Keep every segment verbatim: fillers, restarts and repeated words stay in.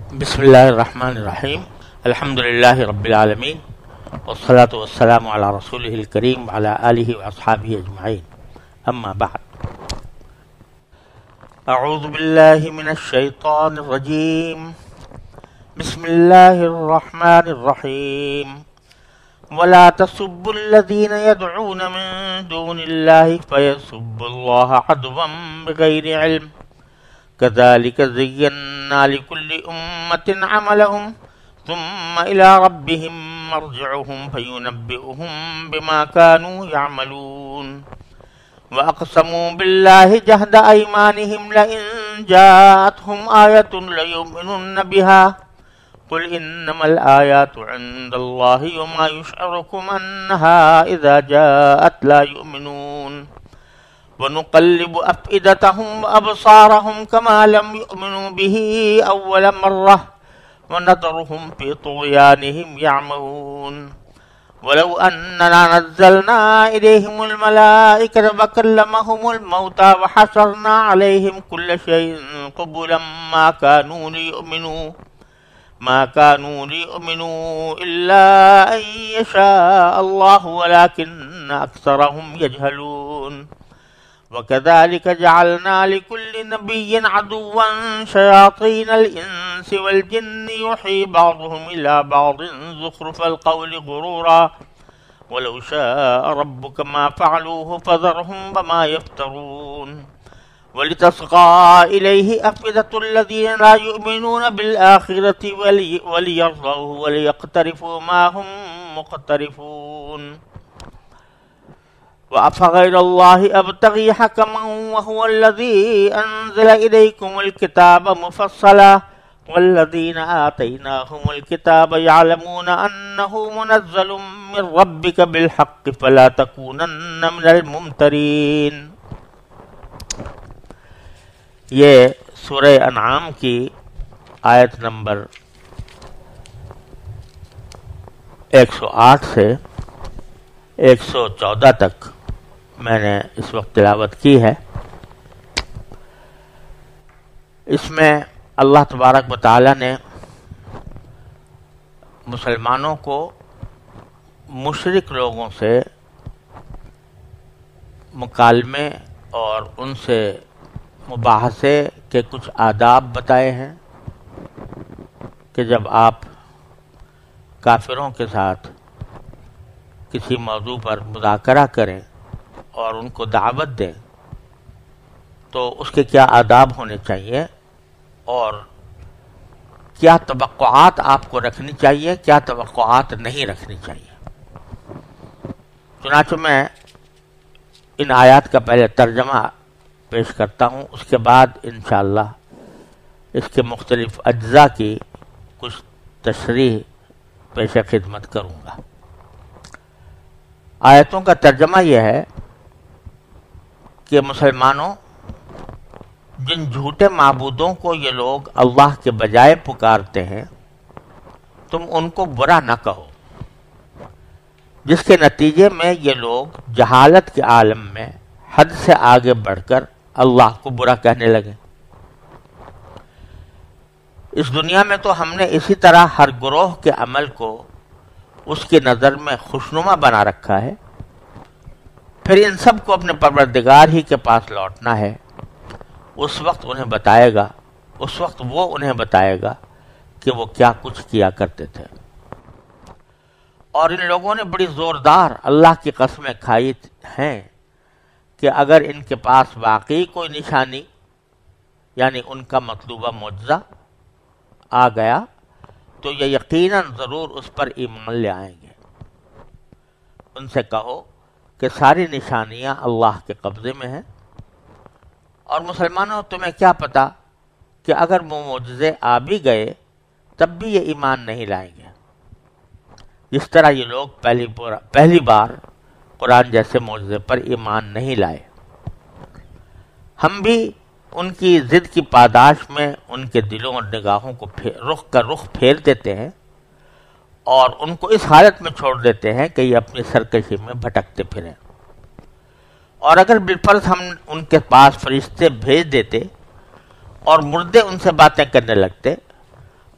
بسم اللہ الرحمن الرحیم الحمد للہ رب العالمین والصلاة والسلام علی رسولہ الکریم وعلی آلہ واصحابہ اجمعین اما بعد اعوذ باللہ من الشیطان الرجیم بسم اللہ الرحمن الرحیم ولا تسبوا الذین يدعون من دون اللہ فیسبوا اللہ عدوا بغیر علم كذلك زينا لكل أمة عملهم ثم إلى ربهم مرجعهم فينبئهم بما كانوا يعملون وأقسموا بالله جهد أيمانهم لئن جاءتهم آية ليؤمنن بها قل إنما الآيات عند الله وما يشعركم أنها إذا جاءت لا يؤمنون وَنُقَلِّبُ أَفْئِدَتَهُمْ وَأَبْصَارَهُمْ كَمَا لَمْ يُؤْمِنُوا بِهِ أَوَّلَ مَرَّةٍ وَنَذَرُهُمْ فِي طُغْيَانِهِمْ يَعْمَهُونَ وَلَوْ أَنَّنَا نَزَّلْنَا إِلَيْهِمُ الْمَلَائِكَةَ وَكَلَّمَهُمُ الْمَوْتَى وَحَشَرْنَا عَلَيْهِمْ كُلَّ شَيْءٍ قُبُلًا مَا كَانُوا لِيُؤْمِنُوا ما كانوا ليؤمنوا إلا أن يشاء الله ولكن أكثرهم يجهلون وكذلك جعلنا لكل نبي عدوا شياطين الإنس والجن يوحي بعضهم إلى بعض زخرف القول غرورا ولو شاء ربك ما فعلوه فذرهم وما يفترون ولتصغى إليه أفئدة الذين لا يؤمنون بالآخرة ولي وليرضوه وليقترفوا ما هم مقترفون وأفغير الله أبتغي حكما وهو الذي أنزل إليكم الكتاب مفصلا والذين آتيناهم الكتاب يعلمون أنه منزل من ربك بالحق فلا تكونن من الممترين. یہ سورہ انعام کی آیت نمبر ایک سو آٹھ سے ایک سو چودہ تک میں نے اس وقت تلاوت کی ہے. اس میں اللہ تبارک و تعالی نے مسلمانوں کو مشرک لوگوں سے مکالمے اور ان سے مباحثے کے کچھ آداب بتائے ہیں کہ جب آپ کافروں کے ساتھ کسی موضوع پر مذاکرہ کریں اور ان کو دعوت دیں تو اس کے کیا آداب ہونے چاہیے اور کیا توقعات آپ کو رکھنی چاہیے، کیا توقعات نہیں رکھنی چاہیے. چنانچہ میں ان آیات کا پہلے ترجمہ پیش کرتا ہوں، اس کے بعد انشاءاللہ اس کے مختلف اجزاء کی کچھ تشریح پیش خدمت کروں گا. آیتوں کا ترجمہ یہ ہے کہ مسلمانوں، جن جھوٹے معبودوں کو یہ لوگ اللہ کے بجائے پکارتے ہیں تم ان کو برا نہ کہو، جس کے نتیجے میں یہ لوگ جہالت کے عالم میں حد سے آگے بڑھ کر اللہ کو برا کہنے لگے. اس دنیا میں تو ہم نے اسی طرح ہر گروہ کے عمل کو اس کی نظر میں خوشنما بنا رکھا ہے، پھر ان سب کو اپنے پروردگار ہی کے پاس لوٹنا ہے. اس وقت انہیں بتائے گا اس وقت وہ انہیں بتائے گا کہ وہ کیا کچھ کیا کرتے تھے. اور ان لوگوں نے بڑی زوردار اللہ کی قسمیں کھائی ہیں کہ اگر ان کے پاس واقعی کوئی نشانی یعنی ان کا مطلوبہ معجزہ آ گیا تو یہ یقیناً ضرور اس پر ایمان لے آئیں گے. ان سے کہو کہ ساری نشانیاں اللہ کے قبضے میں ہیں، اور مسلمانوں تمہیں کیا پتا کہ اگر وہ معجزے آ بھی گئے تب بھی یہ ایمان نہیں لائیں گے، جس طرح یہ لوگ پہلی پہلی بار قرآن جیسے معجزے پر ایمان نہیں لائے. ہم بھی ان کی ضد کی پاداش میں ان کے دلوں اور نگاہوں کو رخ کا رخ پھیر دیتے ہیں اور ان کو اس حالت میں چھوڑ دیتے ہیں کہ یہ اپنی سرکشی میں بھٹکتے پھریں. اور اگر بالفرض ہم ان کے پاس فرشتے بھیج دیتے اور مردے ان سے باتیں کرنے لگتے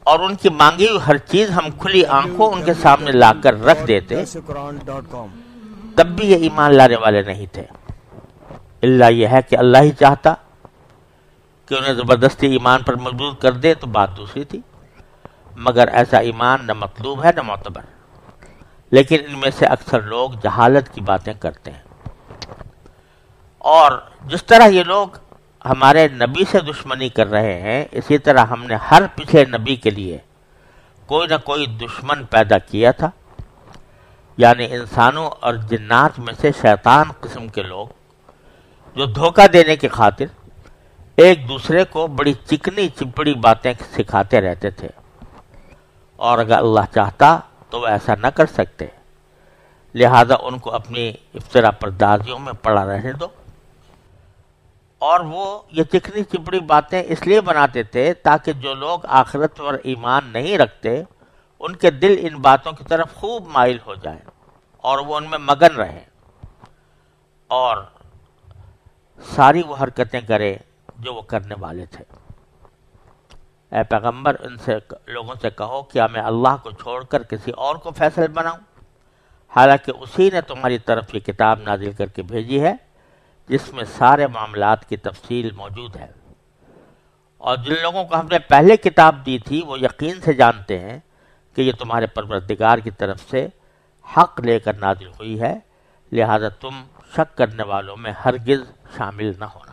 اور ان کی مانگی ہوئی ہر چیز ہم کھلی آنکھوں ان کے سامنے لا کر رکھ دیتے، تب بھی یہ ایمان لانے والے نہیں تھے، الا یہ ہے کہ اللہ ہی چاہتا کہ انہیں زبردستی ایمان پر مجبور کر دے تو بات دوسری تھی، مگر ایسا ایمان نہ مطلوب ہے نہ معتبر، لیکن ان میں سے اکثر لوگ جہالت کی باتیں کرتے ہیں۔ اور جس طرح یہ لوگ ہمارے نبی سے دشمنی کر رہے ہیں، اسی طرح ہم نے ہر پچھلے نبی کے لیے کوئی نہ کوئی دشمن پیدا کیا تھا، یعنی انسانوں اور جنات میں سے شیطان قسم کے لوگ جو دھوکہ دینے کی خاطر ایک دوسرے کو بڑی چکنی چپڑی باتیں سکھاتے رہتے تھے، اور اگر اللہ چاہتا تو وہ ایسا نہ کر سکتے، لہذا ان کو اپنی افطرا پردازیوں میں پڑا رہنے دو۔ اور وہ یہ چکنی چپڑی باتیں اس لیے بناتے تھے تاکہ جو لوگ آخرت پر ایمان نہیں رکھتے ان کے دل ان باتوں کی طرف خوب مائل ہو جائیں اور وہ ان میں مگن رہیں اور ساری وہ حرکتیں کرے جو وہ کرنے والے تھے۔ اے پیغمبر، ان سے لوگوں سے کہو کیا میں اللہ کو چھوڑ کر کسی اور کو فیصل بناؤں، حالانکہ اسی نے تمہاری طرف یہ کتاب نازل کر کے بھیجی ہے جس میں سارے معاملات کی تفصیل موجود ہے۔ اور جن لوگوں کو ہم نے پہلے کتاب دی تھی وہ یقین سے جانتے ہیں کہ یہ تمہارے پروردگار کی طرف سے حق لے کر نازل ہوئی ہے، لہذا تم شک کرنے والوں میں ہرگز شامل نہ ہونا۔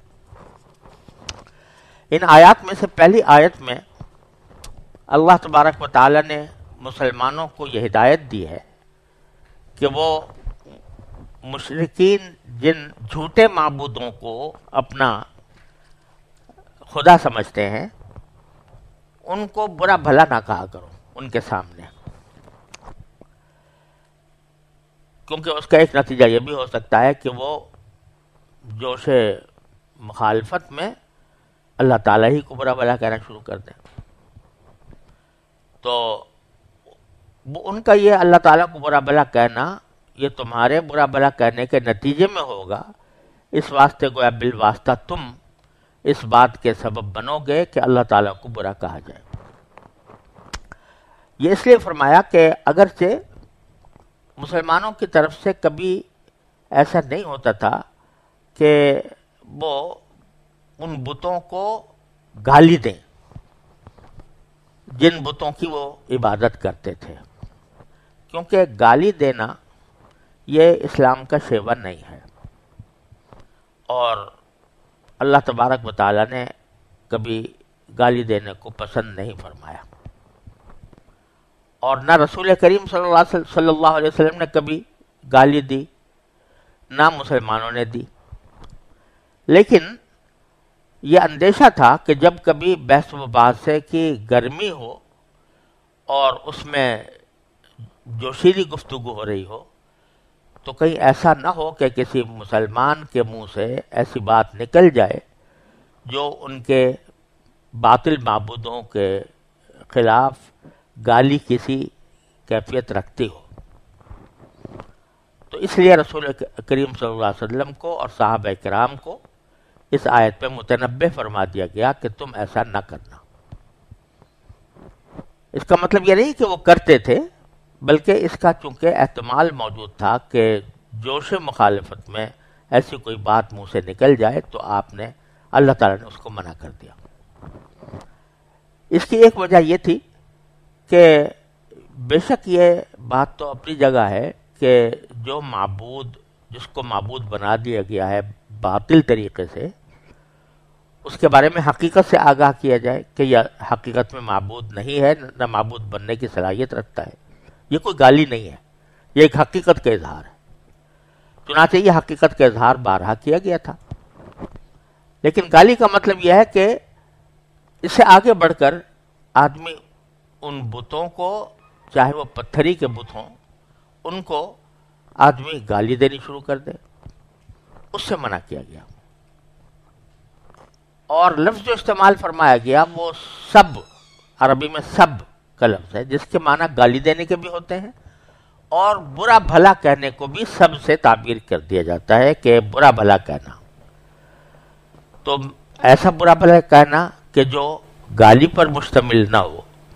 ان آیات میں سے پہلی آیت میں اللہ تبارک و تعالی نے مسلمانوں کو یہ ہدایت دی ہے کہ وہ مشرکین جن جھوٹے معبودوں کو اپنا خدا سمجھتے ہیں ان کو برا بھلا نہ کہا کرو ان کے سامنے، کیونکہ اس کا ایک نتیجہ یہ بھی ہو سکتا ہے کہ وہ جوش مخالفت میں اللہ تعالیٰ ہی کو برا بھلا کہنا شروع کر دیں۔ تو وہ ان کا یہ اللہ تعالیٰ کو برا بھلا کہنا یہ تمہارے برا بھلا کہنے کے نتیجے میں ہوگا، اس واسطے گویا بالواسطہ تم اس بات کے سبب بنو گے کہ اللہ تعالیٰ کو برا کہا جائے۔ یہ اس لیے فرمایا کہ اگرچہ مسلمانوں کی طرف سے کبھی ایسا نہیں ہوتا تھا کہ وہ ان بتوں کو گالی دیں جن بتوں کی وہ عبادت کرتے تھے، کیونکہ گالی دینا یہ اسلام کا شیوہ نہیں ہے، اور اللہ تبارک و تعالیٰ نے کبھی گالی دینے کو پسند نہیں فرمایا، اور نہ رسول کریم صلی اللہ علیہ صلی اللہ علیہ وسلم نے کبھی گالی دی، نہ مسلمانوں نے دی۔ لیکن یہ اندیشہ تھا کہ جب کبھی بحث و مباحثے کی گرمی ہو اور اس میں جوشیلی گفتگو ہو رہی ہو تو کہیں ایسا نہ ہو کہ کسی مسلمان کے منہ سے ایسی بات نکل جائے جو ان کے باطل معبودوں کے خلاف گالی کسی کیفیت رکھتی ہو۔ تو اس لیے رسول کریم صلی اللہ علیہ وسلم کو اور صحابہ کرام کو اس آیت پہ متنبہ فرما دیا گیا کہ تم ایسا نہ کرنا۔ اس کا مطلب یہ نہیں کہ وہ کرتے تھے، بلکہ اس کا چونکہ احتمال موجود تھا کہ جوش مخالفت میں ایسی کوئی بات منہ سے نکل جائے تو آپ نے اللہ تعالیٰ نے اس کو منع کر دیا۔ اس کی ایک وجہ یہ تھی کہ بے شک یہ بات تو اپنی جگہ ہے کہ جو معبود جس کو معبود بنا دیا گیا ہے باطل طریقے سے، اس کے بارے میں حقیقت سے آگاہ کیا جائے کہ یہ حقیقت میں معبود نہیں ہے، نہ معبود بننے کی صلاحیت رکھتا ہے۔ یہ کوئی گالی نہیں ہے، یہ ایک حقیقت کا اظہار ہے۔ چنانچہ یہ حقیقت کا اظہار بارہا کیا گیا تھا، لیکن گالی کا مطلب یہ ہے کہ اس سے آگے بڑھ کر آدمی ان بتوں کو، چاہے وہ پتھری کے بت ہوں، ان کو آدمی گالی دینی شروع کر دے، اس سے منع کیا گیا۔ اور لفظ جو استعمال فرمایا گیا وہ سب، عربی میں سب کا لفظ ہے، جس کے معنی گالی دینے کے بھی ہوتے ہیں اور برا بھلا کہنے کو بھی سب سے تعبیر کر دیا جاتا ہے کہ برا بھلا کہنا۔ تو ایسا برا بھلا کہنا کہ جو گالی پر مشتمل نہ ہو،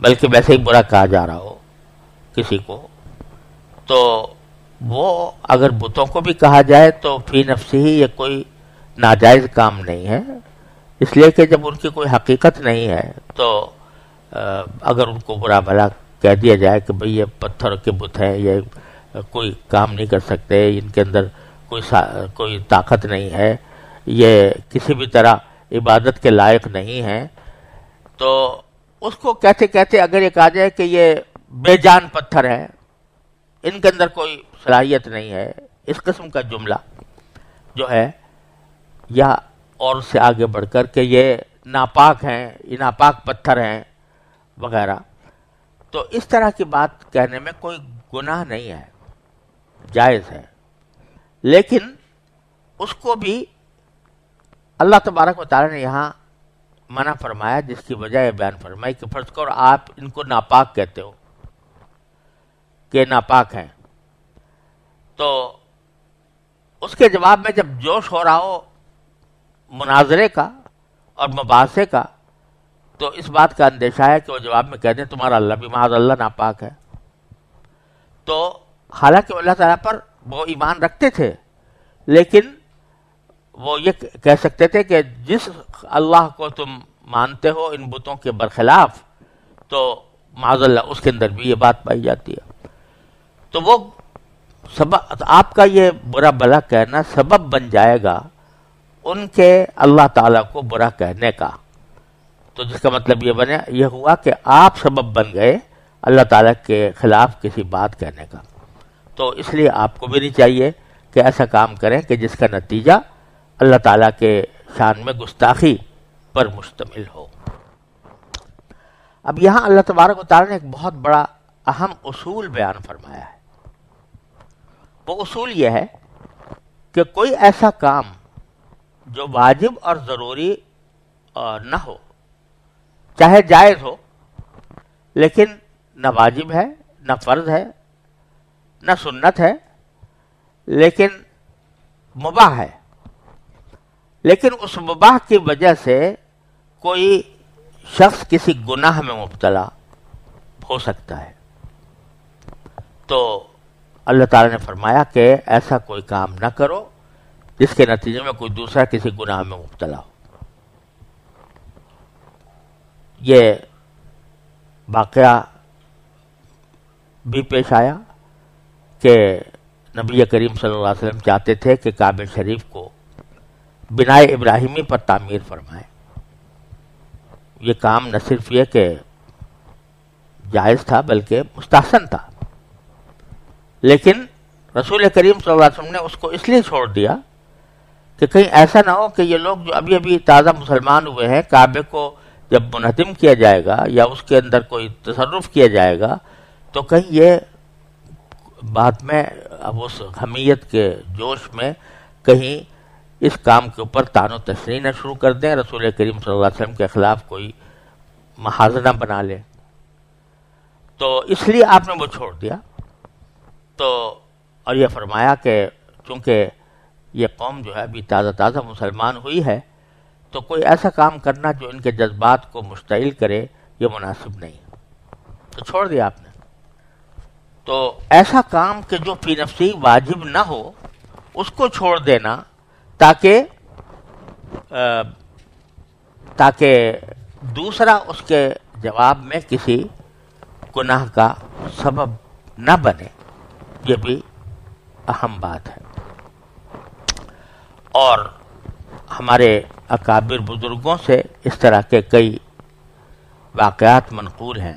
بلکہ ویسے ہی برا کہا جا رہا ہو کسی کو، تو وہ اگر بتوں کو بھی کہا جائے تو فی نفسی ہی یہ کوئی ناجائز کام نہیں ہے، اس لیے کہ جب ان کی کوئی حقیقت نہیں ہے تو اگر ان کو برا بھلا کہہ دیا جائے کہ بھئی یہ پتھر کے بت ہیں، یہ کوئی کام نہیں کر سکتے، ان کے اندر کوئی کوئی طاقت نہیں ہے، یہ کسی بھی طرح عبادت کے لائق نہیں ہیں، تو اس کو کہتے کہتے اگر یہ کہا جائے کہ یہ بے جان پتھر ہے، ان کے اندر کوئی صلاحیت نہیں ہے، اس قسم کا جملہ جو ہے، یا اور اس سے آگے بڑھ کر کہ یہ ناپاک ہیں، یہ ناپاک پتھر ہیں وغیرہ، تو اس طرح کی بات کہنے میں کوئی گناہ نہیں ہے، جائز ہے، لیکن اس کو بھی اللہ تبارک و تعالی نے یہاں منع فرمایا، جس کی وجہ یہ بیان فرمائی کہ فرض کرو آپ ان کو ناپاک کہتے ہو کہ ناپاک ہیں، تو اس کے جواب میں جب جوش ہو رہا ہو مناظرے کا اور مباحثے کا، تو اس بات کا اندیشہ ہے کہ وہ جواب میں کہہ دیں تمہارا اللہ بھی معاذ اللہ ناپاک ہے، تو حالانکہ اللہ تعالیٰ پر وہ ایمان رکھتے تھے، لیکن وہ یہ کہہ سکتے تھے کہ جس اللہ کو تم مانتے ہو ان بتوں کے برخلاف، تو معاذ اللہ اس کے اندر بھی یہ بات پائی جاتی ہے، تو وہ سبب آپ کا یہ برا بلا کہنا سبب بن جائے گا ان کے اللہ تعالیٰ کو برا کہنے کا، تو جس کا مطلب یہ بنے یہ ہوا کہ آپ سبب بن گئے اللہ تعالیٰ کے خلاف کسی بات کہنے کا، تو اس لیے آپ کو بھی نہیں چاہیے کہ ایسا کام کریں کہ جس کا نتیجہ اللہ تعالیٰ کے شان میں گستاخی پر مشتمل ہو۔ اب یہاں اللہ تبارک و تعالیٰ نے ایک بہت بڑا اہم اصول بیان فرمایا ہے، وہ اصول یہ ہے کہ کوئی ایسا کام جو واجب اور ضروری نہ ہو، چاہے جائز ہو لیکن نہ واجب ہے نہ فرض ہے نہ سنت ہے، لیکن مباح ہے، لیکن اس مباح کی وجہ سے کوئی شخص کسی گناہ میں مبتلا ہو سکتا ہے، تو اللہ تعالیٰ نے فرمایا کہ ایسا کوئی کام نہ کرو جس کے نتیجے میں کوئی دوسرا کسی گناہ میں مبتلا ہو۔ یہ واقعہ بھی پیش آیا کہ نبی کریم صلی اللہ علیہ وسلم چاہتے تھے کہ کعبہ شریف کو بنائے ابراہیمی پر تعمیر فرمائے۔ یہ کام نہ صرف یہ کہ جائز تھا بلکہ مستحسن تھا، لیکن رسول کریم صلی اللہ علیہ وسلم نے اس کو اس لیے چھوڑ دیا کہ کہیں ایسا نہ ہو کہ یہ لوگ جو ابھی ابھی تازہ مسلمان ہوئے ہیں، کعبے کو جب منہدم کیا جائے گا یا اس کے اندر کوئی تصرف کیا جائے گا تو کہیں یہ بعد میں اب اس حمیت کے جوش میں کہیں اس کام کے اوپر طعن و تشنیع نہ شروع کر دیں، رسول کریم صلی اللہ علیہ وسلم کے خلاف کوئی محاذ نہ بنا لیں، تو اس لیے آپ نے وہ چھوڑ دیا۔ تو اور یہ فرمایا کہ چونکہ یہ قوم جو ہے ابھی تازہ تازہ مسلمان ہوئی ہے، تو کوئی ایسا کام کرنا جو ان کے جذبات کو مشتعل کرے یہ مناسب نہیں، تو چھوڑ دیا آپ نے۔ تو ایسا کام کہ جو فی نفسی واجب نہ ہو اس کو چھوڑ دینا تاکہ تاکہ دوسرا اس کے جواب میں کسی گناہ کا سبب نہ بنے، یہ بھی اہم بات ہے۔ اور ہمارے اکابر بزرگوں سے اس طرح کے کئی واقعات منقول ہیں۔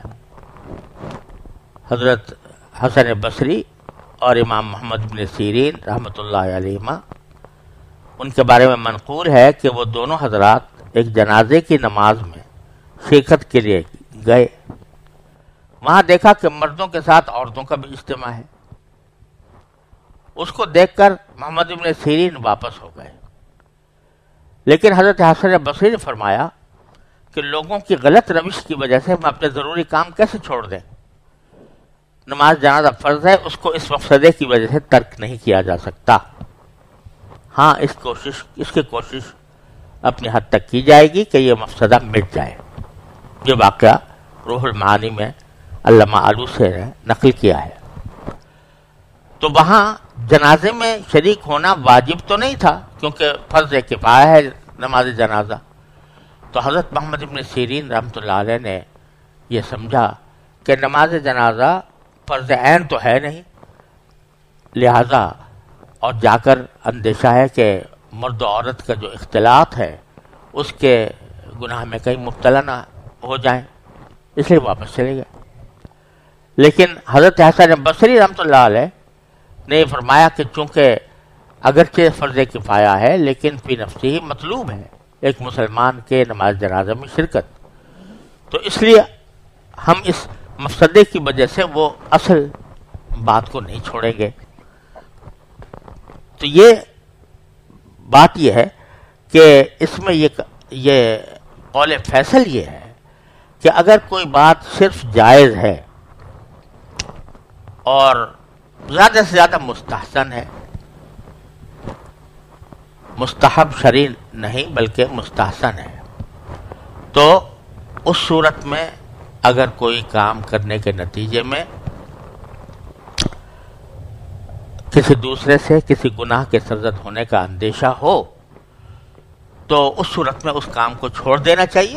حضرت حسن بصری اور امام محمد بن سیرین رحمۃ اللہ علیہما، ان کے بارے میں منقول ہے کہ وہ دونوں حضرات ایک جنازے کی نماز میں شرکت کے لیے گئے، وہاں دیکھا کہ مردوں کے ساتھ عورتوں کا بھی اجتماع ہے۔ اس کو دیکھ کر محمد بن سیرین واپس ہو گئے، لیکن حضرت حسن بصری نے فرمایا کہ لوگوں کی غلط روش کی وجہ سے ہم اپنے ضروری کام کیسے چھوڑ دیں؟ نماز جنازہ فرض ہے، اس کو اس مقصدے کی وجہ سے ترک نہیں کیا جا سکتا۔ ہاں اس کوشش اس کی کوشش اپنی حد تک کی جائے گی کہ یہ مقصدہ مٹ جائے۔ یہ واقعہ روح المعانی میں علامہ آلوسی نے نقل کیا ہے. تو وہاں جنازے میں شریک ہونا واجب تو نہیں تھا کیونکہ فرض کفایہ ہے نماز جنازہ. تو حضرت محمد ابن سیرین رحمۃ اللہ علیہ نے یہ سمجھا کہ نماز جنازہ فرض عین تو ہے نہیں، لہذا اور جا کر اندیشہ ہے کہ مرد و عورت کا جو اختلاط ہے اس کے گناہ میں کہیں مبتلا نہ ہو جائیں، اس لیے واپس چلے گئے. لیکن حضرت حسن بصری رحمۃ اللہ علیہ نے یہ فرمایا کہ چونکہ اگرچہ فرض کفایہ ہے لیکن فی نفسی ہی مطلوب ہے ایک مسلمان کے نماز جنازہ میں شرکت، تو اس لیے ہم اس مفسدے کی وجہ سے وہ اصل بات کو نہیں چھوڑیں گے. تو یہ بات یہ ہے کہ اس میں یہ یہ قول فیصل یہ ہے کہ اگر کوئی بات صرف جائز ہے اور زیادہ سے زیادہ مستحسن ہے، مستحب شرعی نہیں بلکہ مستحسن ہے، تو اس صورت میں اگر کوئی کام کرنے کے نتیجے میں کسی دوسرے سے کسی گناہ کے سرزد ہونے کا اندیشہ ہو تو اس صورت میں اس کام کو چھوڑ دینا چاہیے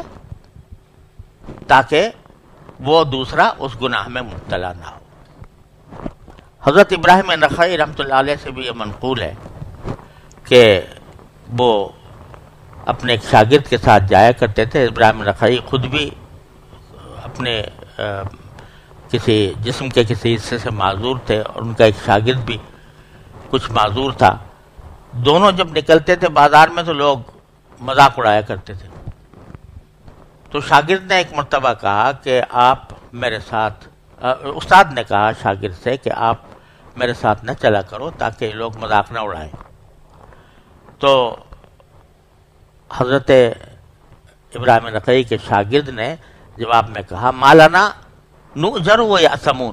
تاکہ وہ دوسرا اس گناہ میں مبتلا نہ ہو. حضرت ابراہیم نخعی رحمۃ اللہ علیہ سے بھی یہ منقول ہے کہ وہ اپنے ایک شاگرد کے ساتھ جایا کرتے تھے. ابراہیم نخعی خود بھی اپنے کسی جسم کے کسی حصے سے معذور تھے اور ان کا ایک شاگرد بھی کچھ معذور تھا. دونوں جب نکلتے تھے بازار میں تو لوگ مذاق اڑایا کرتے تھے. تو شاگرد نے ایک مرتبہ کہا کہ آپ میرے ساتھ، استاد نے کہا شاگرد سے کہ آپ میرے ساتھ نہ چلا کرو تاکہ لوگ مذاق نہ اڑائیں. تو حضرت ابراہیم نخعی کے شاگرد نے جواب میں کہا مالانا نؤجر و یأثمون،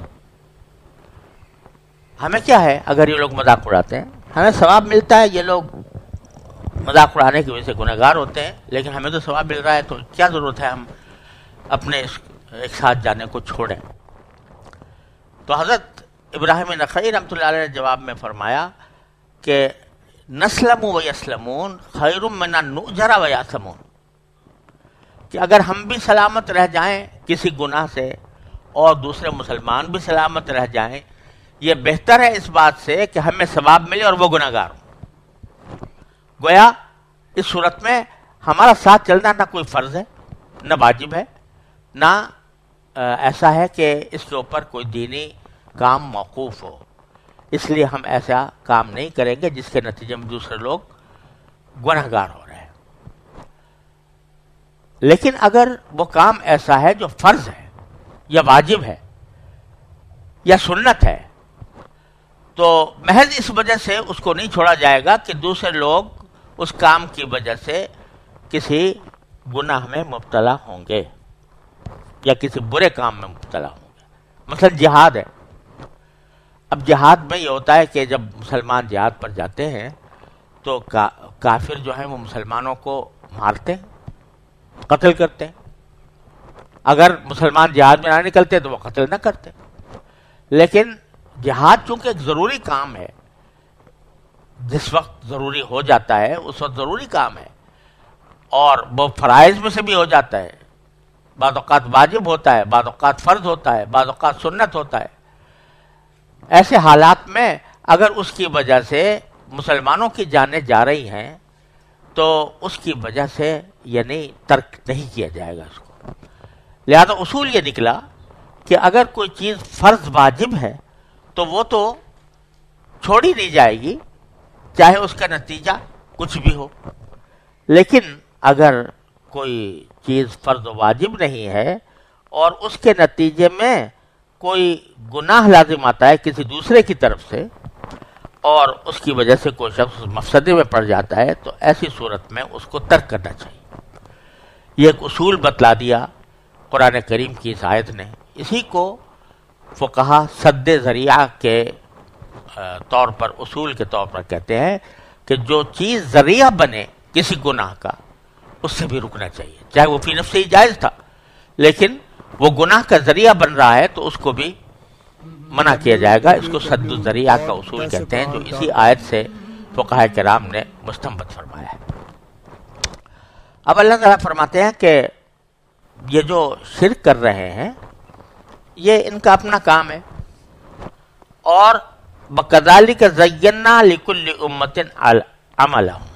ہمیں کیا ہے اگر یہ لوگ مذاق اڑاتے ہیں، ہمیں ثواب ملتا ہے، یہ لوگ مذاق اڑانے کی وجہ سے گنہگار ہوتے ہیں لیکن ہمیں تو ثواب مل رہا ہے، تو کیا ضرورت ہے ہم اپنے ایک ساتھ جانے کو چھوڑیں. تو حضرت ابراہیم نخعی رحمۃ اللہ علیہ نے جواب میں فرمایا کہ نسلم و یسلمون خیر من ان نؤجر و یأثمون، کہ اگر ہم بھی سلامت رہ جائیں کسی گناہ سے اور دوسرے مسلمان بھی سلامت رہ جائیں، یہ بہتر ہے اس بات سے کہ ہمیں ثواب ملے اور وہ گناہگار ہوں. گویا اس صورت میں ہمارا ساتھ چلنا نہ کوئی فرض ہے نہ واجب ہے، نہ ایسا ہے کہ اس کے اوپر کوئی دینی کام موقوف ہو، اس لیے ہم ایسا کام نہیں کریں گے جس کے نتیجے میں دوسرے لوگ گنہگار ہو رہے ہیں. لیکن اگر وہ کام ایسا ہے جو فرض ہے یا واجب ہے یا سنت ہے تو محض اس وجہ سے اس کو نہیں چھوڑا جائے گا کہ دوسرے لوگ اس کام کی وجہ سے کسی گناہ میں مبتلا ہوں گے یا کسی برے کام میں مبتلا ہوں گے. مثلا جہاد ہے، اب جہاد میں یہ ہوتا ہے کہ جب مسلمان جہاد پر جاتے ہیں تو کا کافر جو ہیں وہ مسلمانوں کو مارتے ہیں، قتل کرتے ہیں. اگر مسلمان جہاد میں نہ نکلتے تو وہ قتل نہ کرتے. لیکن جہاد چونکہ ایک ضروری کام ہے، جس وقت ضروری ہو جاتا ہے اس وقت ضروری کام ہے اور وہ فرائض میں سے بھی ہو جاتا ہے، بعض اوقات واجب ہوتا ہے، بعض اوقات فرض ہوتا ہے، بعض اوقات سنت ہوتا ہے. ایسے حالات میں اگر اس کی وجہ سے مسلمانوں کی جانیں جا رہی ہیں تو اس کی وجہ سے یعنی ترک نہیں کیا جائے گا اس کو. لہذا اصول یہ نکلا کہ اگر کوئی چیز فرض واجب ہے تو وہ تو چھوڑی نہیں جائے گی چاہے اس کا نتیجہ کچھ بھی ہو. لیکن اگر کوئی چیز فرض و واجب نہیں ہے اور اس کے نتیجے میں کوئی گناہ لازم آتا ہے کسی دوسرے کی طرف سے اور اس کی وجہ سے کوئی شخص مفسدے میں پڑ جاتا ہے تو ایسی صورت میں اس کو ترک کرنا چاہیے. یہ ایک اصول بتلا دیا قرآن کریم کی اس آیت نے. اسی کو فقہا سد ذریعہ کے طور پر، اصول کے طور پر کہتے ہیں کہ جو چیز ذریعہ بنے کسی گناہ کا اس سے بھی رکنا چاہیے، چاہے وہ فی نفس ہی جائز تھا لیکن وہ گناہ کا ذریعہ بن رہا ہے تو اس کو بھی منع کیا جائے گا. اس کو سد الذریعہ کا اصول کہتے ہیں، جو اسی آیت سے فقہاء کرام نے مستنبط فرمایا ہے. اب اللہ تعالیٰ فرماتے ہیں کہ یہ جو شرک کر رہے ہیں یہ ان کا اپنا کام ہے، اور بَكَذَلِكَ زَيَّنَّا لِكُلِّ أُمَّةٍ عَمَلَهُمْ،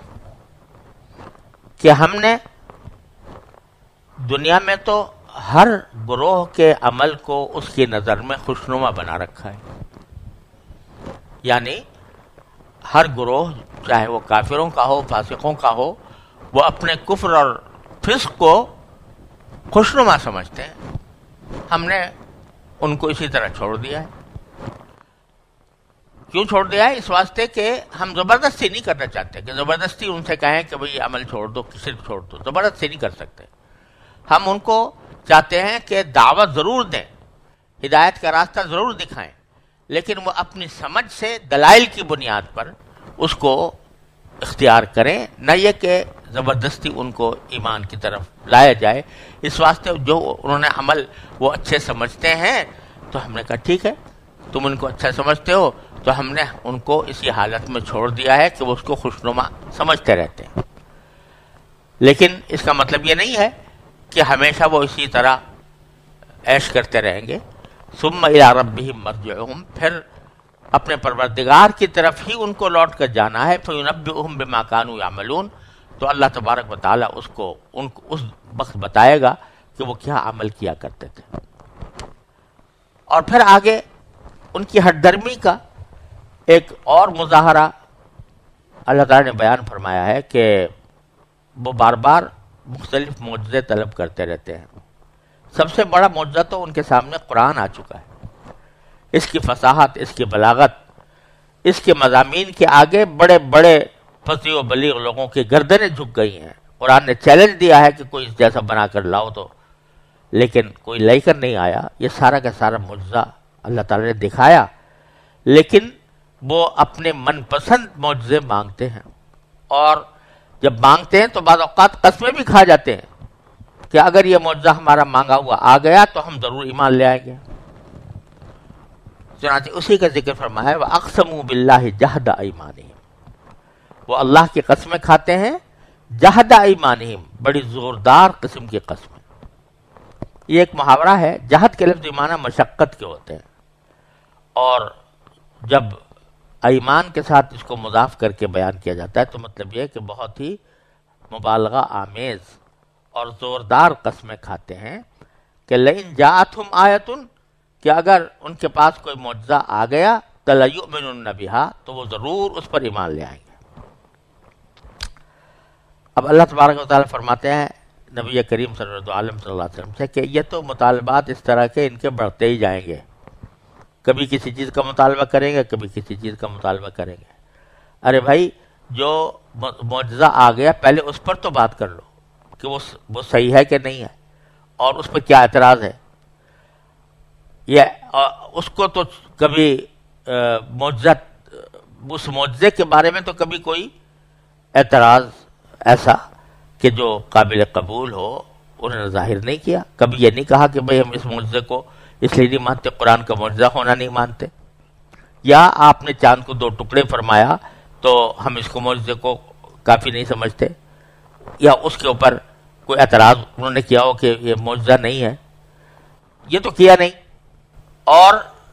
کہ ہم نے دنیا میں تو ہر گروہ کے عمل کو اس کی نظر میں خوشنما بنا رکھا ہے. یعنی ہر گروہ چاہے وہ کافروں کا ہو، فاسقوں کا ہو، وہ اپنے کفر اور فسق کو خوشنما سمجھتے ہیں. ہم نے ان کو اسی طرح چھوڑ دیا ہے. کیوں چھوڑ دیا ہے؟ اس واسطے کہ ہم زبردستی نہیں کرنا چاہتے کہ زبردستی ان سے کہیں کہ بھئی عمل چھوڑ دو، صرف چھوڑ دو. زبردستی نہیں کر سکتے. ہم ان کو چاہتے ہیں کہ دعوت ضرور دیں، ہدایت کا راستہ ضرور دکھائیں، لیکن وہ اپنی سمجھ سے دلائل کی بنیاد پر اس کو اختیار کریں، نہ یہ کہ زبردستی ان کو ایمان کی طرف لایا جائے. اس واسطے جو انہوں نے عمل وہ اچھے سمجھتے ہیں تو ہم نے کہا ٹھیک ہے، تم ان کو اچھا سمجھتے ہو تو ہم نے ان کو اسی حالت میں چھوڑ دیا ہے کہ وہ اس کو خوشنما سمجھتے رہتے ہیں. لیکن اس کا مطلب یہ نہیں ہے کہ ہمیشہ وہ اسی طرح عیش کرتے رہیں گے. ثم الی ربہم مرجعہم، پھر اپنے پروردگار کی طرف ہی ان کو لوٹ کر جانا ہے. فینبئہم بما کانوا یعملون، تو اللہ تبارک و تعالیٰ اس کو ان کو اس وقت بتائے گا کہ وہ کیا عمل کیا کرتے تھے. اور پھر آگے ان کی ہٹ درمی کا ایک اور مظاہرہ اللہ تعالیٰ نے بیان فرمایا ہے کہ وہ بار بار مختلف معجزے طلب کرتے رہتے ہیں. سب سے بڑا معجزہ تو ان کے سامنے قرآن آ چکا ہے. اس کی فصاحت، اس کی بلاغت، اس کے مضامین کے آگے بڑے بڑے فصیح و بلیغ لوگوں کی گردنیں جھک گئی ہیں. قرآن نے چیلنج دیا ہے کہ کوئی اس جیسا بنا کر لاؤ تو، لیکن کوئی لے کر نہیں آیا. یہ سارا کا سارا معجزہ اللہ تعالیٰ نے دکھایا، لیکن وہ اپنے من پسند معجزے مانگتے ہیں. اور جب مانگتے ہیں تو بعض اوقات قسمیں بھی کھا جاتے ہیں کہ اگر یہ معجزہ ہمارا مانگا ہوا آ گیا تو ہم ضرور ایمان لے آئیں گے. چنانچہ اسی کا ذکر فرمایا ہے وَأَقْسَمُوا بِاللَّهِ جَهْدَ أَيْمَانِهِمْ، وہ اللہ کی قسمیں کھاتے ہیں جہد ایمانہم، بڑی زوردار قسم کی قسمیں. یہ ایک محاورہ ہے. جہد کے لفظ معنی مشقت کے ہوتے ہیں، اور جب ایمان کے ساتھ اس کو مضاف کر کے بیان کیا جاتا ہے تو مطلب یہ ہے کہ بہت ہی مبالغہ آمیز اور زوردار قسمیں کھاتے ہیں کہ لئن جاءتہم آیۃ، کہ اگر ان کے پاس کوئی معجزہ آ گیا لَيُؤْمِنُنَّ بِهَا، تو وہ ضرور اس پر ایمان لے آئیں گے. اب اللہ تبارک و تعالیٰ فرماتے ہیں نبی کریم صلی اللہ علیہ وسلم سے کہ یہ تو مطالبات اس طرح کے ان کے بڑھتے ہی جائیں گے. کبھی کسی چیز کا مطالبہ کریں گے، کبھی کسی چیز کا مطالبہ کریں گے. ارے بھائی، جو معجزہ آ گیا پہلے اس پر تو بات کر لو کہ وہ وہ صحیح ہے کہ نہیں ہے، اور اس پہ کیا اعتراض ہے. یہ اس کو تو کبھی معجزہ، اس معجزے کے بارے میں تو کبھی کوئی اعتراض ایسا کہ جو قابل قبول ہو انہوں نے ظاہر نہیں کیا. کبھی یہ نہیں کہا کہ بھئی ہم اس معجزے کو اس لیے نہیں مانتے، قرآن کا معجزہ ہونا نہیں مانتے، یا آپ نے چاند کو دو ٹکڑے فرمایا تو ہم اس کو معجزے کو کافی نہیں سمجھتے، یا اس کے اوپر کوئی اعتراض انہوں نے کیا ہو کہ یہ معجزہ نہیں ہے. یہ تو کیا نہیں. اور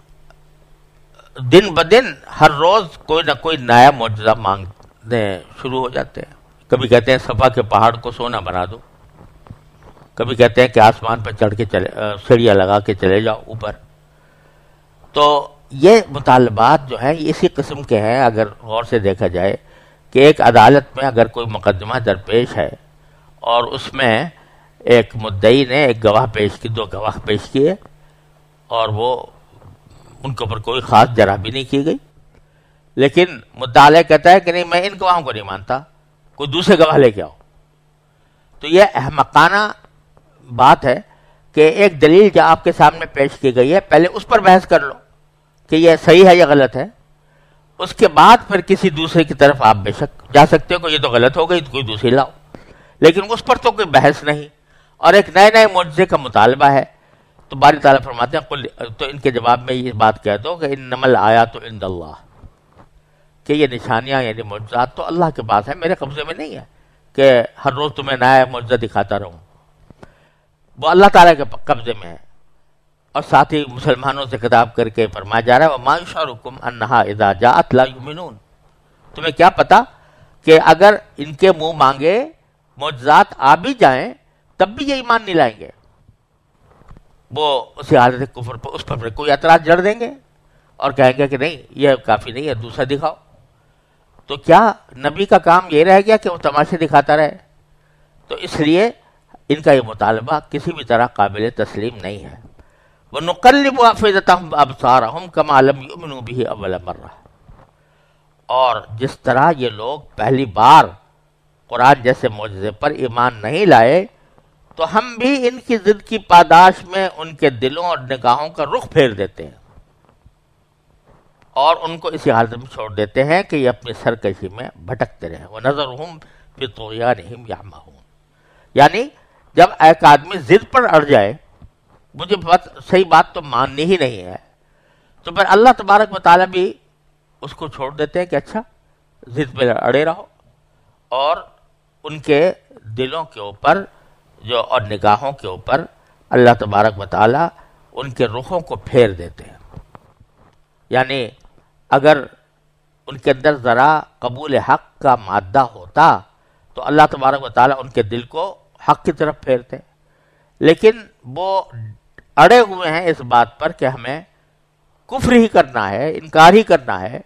دن بدن ہر روز کوئی نہ کوئی نیا معجزہ مانگنے شروع ہو جاتے ہیں. کبھی کہتے ہیں صفا کے پہاڑ کو سونا بنا دو، کبھی کہتے ہیں کہ آسمان پہ چڑھ کے چلے، سیڑھیاں لگا کے چلے جاؤ اوپر. تو یہ مطالبات جو ہیں اسی قسم کے ہیں. اگر غور سے دیکھا جائے کہ ایک عدالت میں اگر کوئی مقدمہ درپیش ہے اور اس میں ایک مدعی نے ایک گواہ پیش کی، دو گواہ پیش کیے، اور وہ ان کے اوپر کوئی خاص جرح بھی نہیں کی گئی، لیکن مدعا علیہ کہتا ہے کہ نہیں میں ان گواہوں کو نہیں مانتا، کوئی دوسرے گواہ لے کے آؤ. تو یہ احمقانہ بات ہے کہ ایک دلیل جو آپ کے سامنے پیش کی گئی ہے پہلے اس پر بحث کر لو کہ یہ صحیح ہے یا غلط ہے، اس کے بعد پھر کسی دوسرے کی طرف آپ بے شک جا سکتے ہو کہ یہ تو غلط ہو گئی تو کوئی دوسری لاؤ، لیکن اس پر تو کوئی بحث نہیں. اور ایک نئے نئے معجزے کا مطالبہ ہے. تو باری تعالیٰ فرماتے ہیں قل، تو ان کے جواب میں یہ بات کہہ دو کہ انما الآیات عند اللہ، کہ یہ نشانیاں یعنی معجزات تو اللہ کے پاس ہیں، میرے قبضے میں نہیں ہے کہ ہر روز تمہیں نیا معجزہ دکھاتا رہوں، وہ اللہ تعالیٰ کے قبضے میں ہے۔ اور ساتھ ہی مسلمانوں سے خطاب کر کے فرمایا جا رہا ہے وَمَا يُشْعِرُكُمْ أَنَّهَا إِذَا جَاءَتْ لَا يُؤْمِنُونَ، تمہیں کیا پتا کہ اگر ان کے منہ مانگے معجزات آ بھی جائیں تب بھی یہ ایمان نہیں لائیں گے، وہ اسی حالت کفر پر اس پر کوئی اعتراض جڑ دیں گے اور کہیں گے کہ نہیں یہ کافی نہیں ہے، دوسرا دکھاؤ۔ تو کیا نبی کا کام یہ رہ گیا کہ وہ تماشے دکھاتا رہے؟ تو اس لیے ان کا یہ مطالبہ کسی بھی طرح قابل تسلیم نہیں ہے۔ وَنُقَلِّبُ أَفْئِدَتَهُمْ وَأَبْصَارَهُمْ كَمَا لَمْ يُؤْمِنُوا بِهِ أَوَّلَ مَرَّةٍ، اور جس طرح یہ لوگ پہلی بار قرآن جیسے معجزے پر ایمان نہیں لائے تو ہم بھی ان کی ضد کی پاداش میں ان کے دلوں اور نگاہوں کا رخ پھیر دیتے ہیں اور ان کو اسی حالت میں چھوڑ دیتے ہیں کہ یہ اپنی سرکشی میں بھٹکتے رہیں۔ وَنَذَرُهُمْ فِي طُغْيَانِهِمْ يَعْمَهُونَ، یعنی جب ایک آدمی ضد پر اڑ جائے، مجھے بات صحیح بات تو ماننی ہی نہیں ہے، تو پھر اللہ تبارک و تعالیٰ بھی اس کو چھوڑ دیتے ہیں کہ اچھا ضد پہ اڑے رہو، اور ان کے دلوں کے اوپر جو اور نگاہوں کے اوپر اللہ تبارک و تعالیٰ ان کے رخوں کو پھیر دیتے ہیں۔ یعنی اگر ان کے اندر ذرا قبول حق کا مادہ ہوتا تو اللہ تبارک و تعالیٰ ان کے دل کو حق کی طرف پھیرتے، لیکن وہ اڑے ہوئے ہیں اس بات پر کہ ہمیں کفر ہی کرنا ہے، انکار ہی کرنا ہے،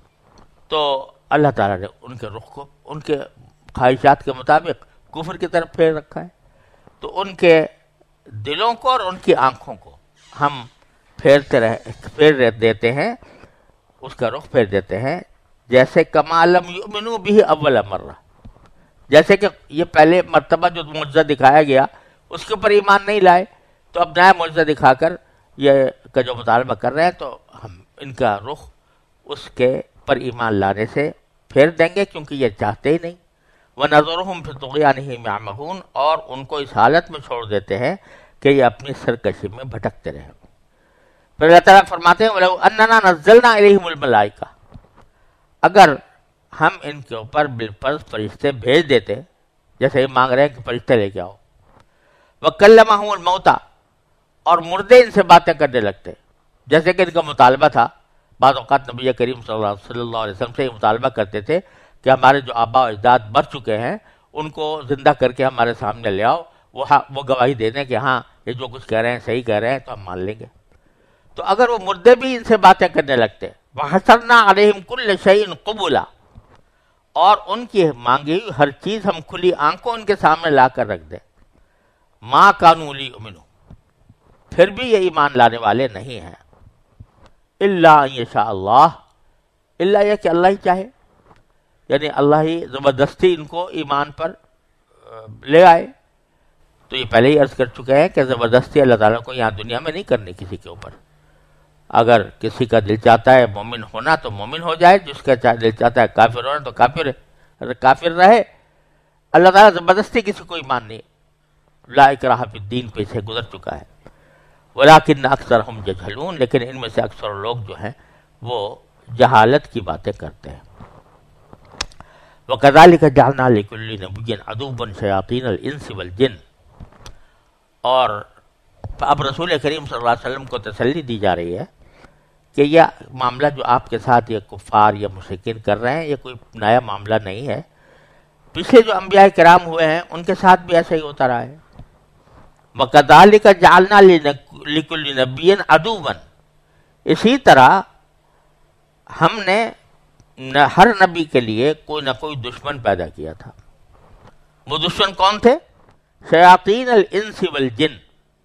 تو اللہ تعالیٰ نے ان کے رخ کو ان کے خواہشات کے مطابق کفر کی طرف پھیر رکھا ہے۔ تو ان کے دلوں کو اور ان کی آنکھوں کو ہم پھیرتے رہ پھیر دیتے ہیں، اس کا رخ پھیر دیتے ہیں، جیسے کما لم یؤمنوا به اول مرہ، جیسے کہ یہ پہلے مرتبہ جو معجزہ دکھایا گیا اس کے اوپر ایمان نہیں لائے، تو اب نیا معجزہ دکھا کر یہ کا جو مطالبہ کر رہے ہیں تو ہم ان کا رخ اس کے پر ایمان لانے سے پھیر دیں گے، کیونکہ یہ چاہتے ہی نہیں۔ وَنَذَرُهُمْ فِي طُغْيَانِهِمْ يَعْمَهُونَ، اور ان کو اس حالت میں چھوڑ دیتے ہیں کہ یہ اپنی سرکشی میں بھٹکتے رہیں۔ پھر اللہ تعالیٰ فرماتے ہیں وَلَوْ أَنَّنَا نَزَّلْنَا إِلَيْهِمُ الْمَلَائِكَةَ، اگر ہم ان کے اوپر بالفرض فرشتے بھیج دیتے، جیسے یہ مانگ رہے ہیں کہ فرشتے لے کے آؤ، وَكَلَّمَهُمُ الْمَوْتَى، اور مردے ان سے باتیں کرنے لگتے، جیسے کہ ان کا مطالبہ تھا۔ بعض اوقات نبی کریم صلی اللہ صلی اللہ علیہ وسلم سے یہ مطالبہ کرتے تھے کہ ہمارے جو آبا و اجداد مر چکے ہیں ان کو زندہ کر کے ہمارے سامنے لے آؤ، وہ وہ گواہی دے دیں کہ ہاں یہ جو کچھ کہہ رہے ہیں صحیح کہہ رہے ہیں تو ہم مان لیں گے۔ تو اگر وہ مردے بھی ان سے باتیں کرنے لگتے، وَحَشَرْنَا عَلَيْهِمْ كُلَّ شَيْءٍ قُبُلًا، اور ان کی مانگی ہوئی ہر چیز ہم کھلی آنکھوں ان کے سامنے لا کر رکھ دیں، مَا كَانُوا لِيُؤْمِنُوا، پھر بھی یہ ایمان لانے والے نہیں ہیں، اِلَّا أَن يَشَاءَ اللَّهُ، الا یہ کہ اللہ ہی چاہے، یعنی اللہ ہی زبردستی ان کو ایمان پر لے آئے۔ تو یہ پہلے ہی عرض کر چکے ہیں کہ زبردستی اللہ تعالیٰ کو یہاں دنیا میں نہیں کرنی کسی کے اوپر۔ اگر کسی کا دل چاہتا ہے مومن ہونا تو مومن ہو جائے، جس کا دل چاہتا ہے کافر ہونا تو کافر کافر رہے۔ اللہ تعالیٰ زبردستی کسی کو ایمان نہیں، لا اکراہ فی الدین پہ سے گزر چکا ہے۔ ولیکن اکثرہم یجہلون، لیکن ان میں سے اکثر لوگ جو ہیں وہ جہالت کی باتیں کرتے ہیں۔ وَكَذَلِكَ جَعَلْنَا لِكُلِّ نَبِيٍّ عَدُوًّا شَيَاطِينَ الْإِنسِ وَالْجِنِّ، اور اب رسول کریم صلی اللہ علیہ وسلم کو تسلی دی جا رہی ہے کہ یہ معاملہ جو آپ کے ساتھ یہ کفار یا مشرکین کر رہے ہیں یہ کوئی نیا معاملہ نہیں ہے، پچھلے جو انبیاء کرام ہوئے ہیں ان کے ساتھ بھی ایسا ہی ہوتا رہا ہے۔ وَكَذَلِكَ جَعَلْنَا لِكُلِّ نَبِيٍّ عَدُوًّا، اسی طرح ہم نے ہر نبی کے لیے کوئی نہ کوئی دشمن پیدا کیا تھا۔ وہ دشمن کون تھے؟ شیاطین الانس والجن،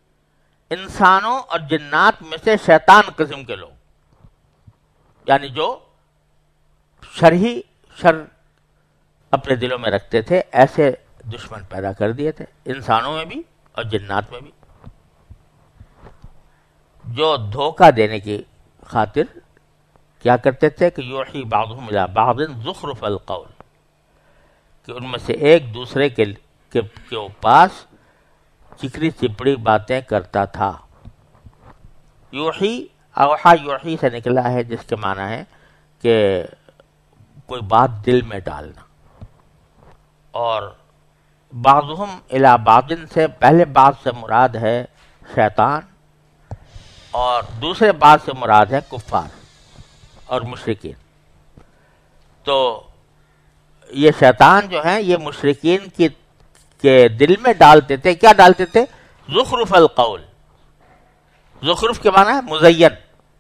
انسانوں اور جنات میں سے شیطان قسم کے لوگ، یعنی جو شرعی شر اپنے دلوں میں رکھتے تھے، ایسے دشمن پیدا کر دیے تھے انسانوں میں بھی اور جنات میں بھی، جو دھوکہ دینے کی خاطر کیا کرتے تھے کہ یوحی بعضهم الی بعض زخرف القول، کہ ان میں سے ایک دوسرے کے کے, کے پاس چکری چپڑی باتیں کرتا تھا، یوحی اوحا یوحی سے نکلا ہے، جس کے معنی ہے کہ کوئی بات دل میں ڈالنا. اور بعضهم الی بعض سے پہلے بعض سے مراد ہے شیطان، اور دوسرے بعض سے مراد ہے کفار اور مشرکین. تو یہ شیطان جو ہیں یہ مشرکین کی کے دل میں ڈالتے تھے. کیا ڈالتے تھے؟ زخرف القول. زخرف کے معنی ہے مزین،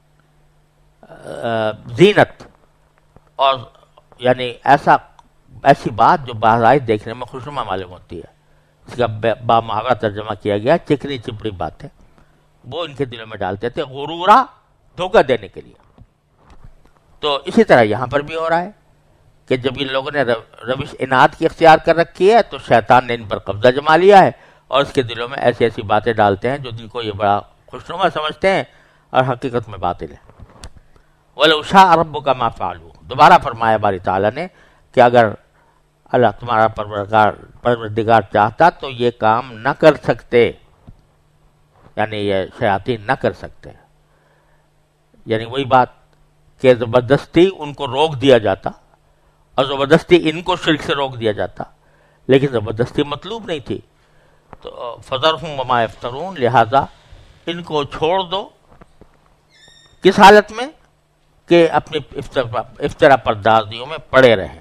زینت، اور یعنی ایسا ایسی بات جو باہر دیکھنے میں خوشنما معلوم ہوتی ہے. اس کا با محاورہ ترجمہ کیا گیا چکنی چپڑی باتیں، وہ ان کے دلوں میں ڈالتے تھے غرورا، دھوکہ دینے کے لیے. تو اسی طرح یہاں پر بھی ہو رہا ہے کہ جب ان لوگوں نے روش اناد کی اختیار کر رکھی ہے تو شیطان نے ان پر قبضہ جما لیا ہے، اور اس کے دلوں میں ایسی ایسی باتیں ڈالتے ہیں جو جن کو یہ بڑا خوشنما سمجھتے ہیں اور حقیقت میں باطل ہے. وَلَوْ شَاءَ رَبُّكَ مَا فَعَلُوهُ. دوبارہ فرمایا باری تعالیٰ نے کہ اگر اللہ تمہارا پروردگار پروردگار چاہتا تو یہ کام نہ کر سکتے، یعنی یہ شیاطین نہ کر سکتے. یعنی وہی بات کہ زبردستی ان کو روک دیا جاتا، اور زبردستی ان کو شرک سے روک دیا جاتا، لیکن زبردستی مطلوب نہیں تھی. تو فَذَرْهُمْ وَمَا يَفْتَرُونَ، لہذا ان کو چھوڑ دو. کس حالت میں؟ کہ اپنی افطرا پردازیوں میں پڑے رہیں.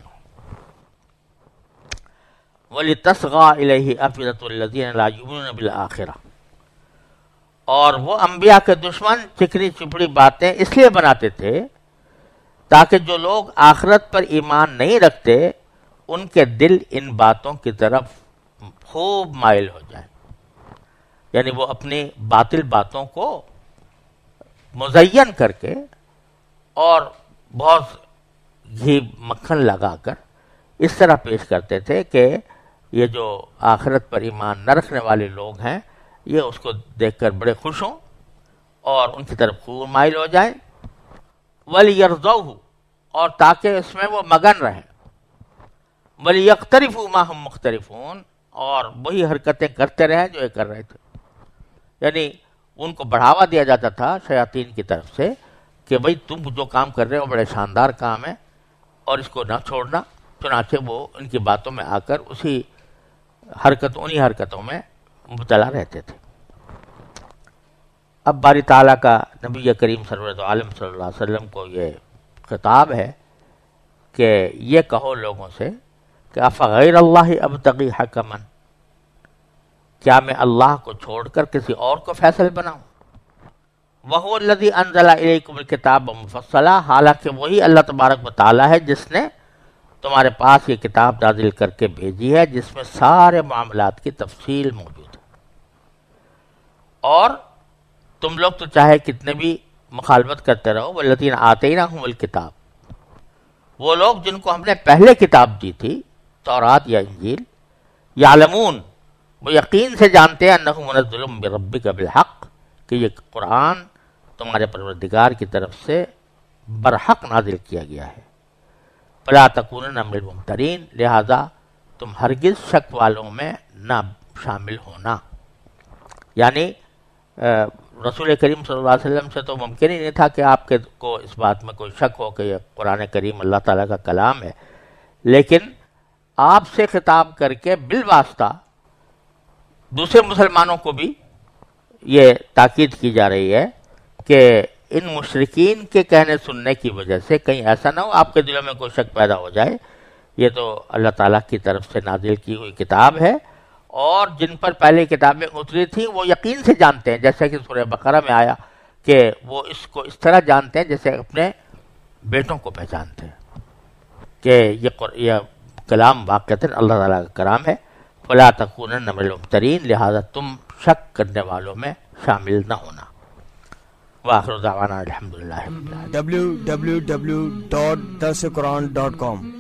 وَلِتَصْغَىٰ إِلَيْهِ أَفْئِدَةُ الَّذِينَ لَا يُؤْمِنُونَ بِالْآخِرَةِ. اور وہ انبیاء کے دشمن چکنی چپڑی باتیں اس لیے بناتے تھے تاکہ جو لوگ آخرت پر ایمان نہیں رکھتے ان کے دل ان باتوں کی طرف خوب مائل ہو جائیں. یعنی وہ اپنی باطل باتوں کو مزین کر کے اور بہت گھی مکھن لگا کر اس طرح پیش کرتے تھے کہ یہ جو آخرت پر ایمان نہ رکھنے والے لوگ ہیں یہ اس کو دیکھ کر بڑے خوش ہوں اور ان کی طرف خوب مائل ہو جائیں. وَلِيَرْضَوْهُ، اور تاکہ اس میں وہ مگن رہیں. وَلِيَقْتَرِفُوا مَا هُمْ مُقْتَرِفُونَ، اور وہی حرکتیں کرتے رہیں جو یہ کر رہے تھے. یعنی ان کو بڑھاوا دیا جاتا تھا شیاطین کی طرف سے کہ بھئی تم جو کام کر رہے ہو بڑے شاندار کام ہے اور اس کو نہ چھوڑنا. چنانچہ وہ ان کی باتوں میں آ کر اسی حرکتوں انہی حرکتوں میں مبتلا رہتے تھے. اب باری تعالیٰ کا نبی کریم سرورت عالم صلی اللہ علیہ وسلم کو یہ خطاب ہے کہ یہ کہو لوگوں سے کہ افغیر اللہ ابتغی حکما، کیا میں اللہ کو چھوڑ کر کسی اور کو فیصل بناؤں؟ وَهُوَ الَّذِي أَنزَلَ إِلَيْكُمُ الْكِتَابَ مُفَصَّلًا، حالانکہ وہی اللہ تبارک و تعالیٰ ہے جس نے تمہارے پاس یہ کتاب نازل کر کے بھیجی ہے جس میں سارے معاملات کی تفصیل موجود ہے. اور تم لوگ تو چاہے کتنے بھی مخالفت کرتے رہو، وَالَّذِينَ آتَيْنَاهُمُ الْكِتَابَ، وہ لوگ جن کو ہم نے پہلے کتاب دی تھی تورات یا انجیل، یعلمون، وہ یقین سے جانتے ہیں انہ منزل من ربک بالحق، کہ یہ قرآن تمہارے پروردگار کی طرف سے برحق نازل کیا گیا ہے. فلا تکونن من الممترین، لہذا تم ہرگز شک والوں میں نہ شامل ہونا. یعنی رسول کریم صلی اللہ علیہ وسلم سے تو ممکن ہی نہیں تھا کہ آپ کے کو اس بات میں کوئی شک ہو کہ یہ قرآن کریم اللہ تعالیٰ کا کلام ہے، لیکن آپ سے خطاب کر کے بالواسطہ دوسرے مسلمانوں کو بھی یہ تاکید کی جا رہی ہے کہ ان مشرکین کے کہنے سننے کی وجہ سے کہیں ایسا نہ ہو آپ کے دلوں میں کوئی شک پیدا ہو جائے. یہ تو اللہ تعالیٰ کی طرف سے نازل کی ہوئی کتاب ہے، اور جن پر پہلے کتابیں اتری تھیں وہ یقین سے جانتے ہیں، جیسا کہ سورہ بقرہ میں آیا کہ وہ اس کو اس طرح جانتے ہیں جیسے اپنے بیٹوں کو پہچانتے ہیں کہ یہ یہ کلام واقعتاً اللہ تعالیٰ کا کلام ہے. فلا تکونن من الممترین، لہذا تم شک کرنے والوں میں شامل نہ ہونا. وآخر دعوانا الحمدللہ. ڈبلیو ڈبلیو ڈبلیو ڈاٹ درس قرآن ڈاٹ کام